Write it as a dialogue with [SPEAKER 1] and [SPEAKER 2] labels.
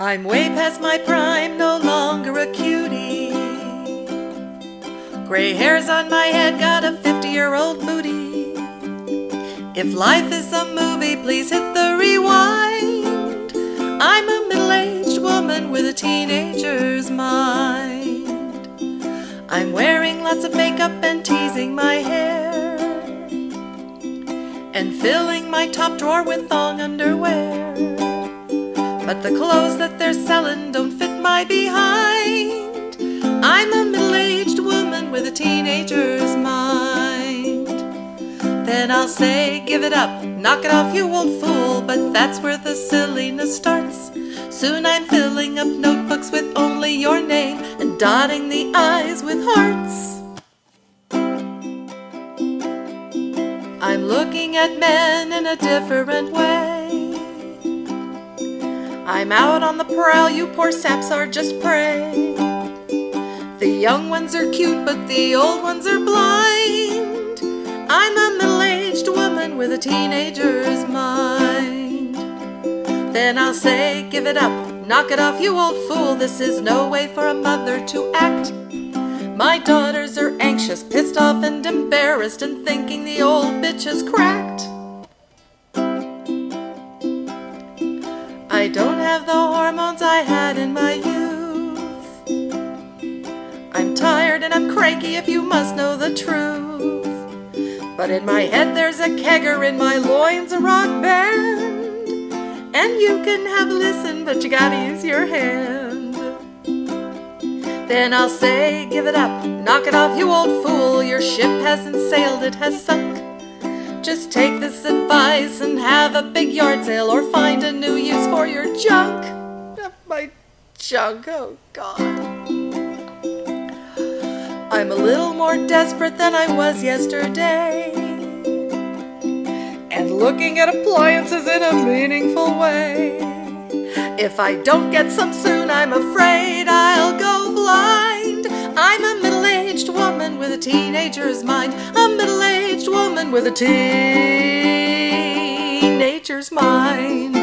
[SPEAKER 1] I'm way past my prime, no longer a cutie. Gray hairs on my head, got a 50-year-old booty. If life is a movie, please hit the rewind. I'm a middle-aged woman with a teenager's mind. I'm wearing lots of makeup and teasing my hair, and filling my top drawer with thong underwear. But the clothes that they're selling don't fit my behind. I'm a middle-aged woman with a teenager's mind. Then I'll say, give it up, knock it off, you old fool. But that's where the silliness starts. Soon I'm filling up notebooks with only your name and dotting the I's with hearts. I'm looking at men in a different way. I'm out on the prowl, you poor saps are just prey. The young ones are cute, but the old ones are blind. I'm a middle-aged woman with a teenager's mind. Then I'll say, give it up, knock it off, you old fool. This is no way for a mother to act. My daughters are anxious, pissed off and embarrassed, and thinking the old bitch has cracked. I don't have the hormones I had in my youth. I'm tired and I'm cranky, if you must know the truth. But in my head there's a kegger, in my loins a rock band. And you can have a listen, but you gotta use your hand. Then I'll say, give it up, knock it off, you old fool. Your ship hasn't sailed, it has sunk. Just take this advice and have a big yard sale, or find a new use for your junk. My junk, oh God. I'm a little more desperate than I was yesterday, and looking at appliances in a meaningful way. If I don't get some soon, I'm afraid I'll go blind. I'm a middle-aged woman with a teenager's mind. A middle-aged woman with a teenager's mind.